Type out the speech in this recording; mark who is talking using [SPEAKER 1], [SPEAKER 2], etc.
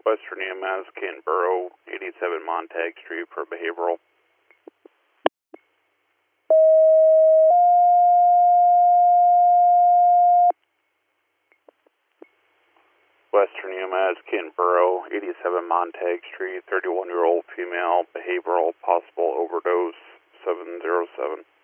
[SPEAKER 1] Western EMS, Canton Borough, 87 Montag Street for behavioral. Western EMS, Canton Borough, 87 Montag Street, 31-year-old female, behavioral, possible overdose, 707.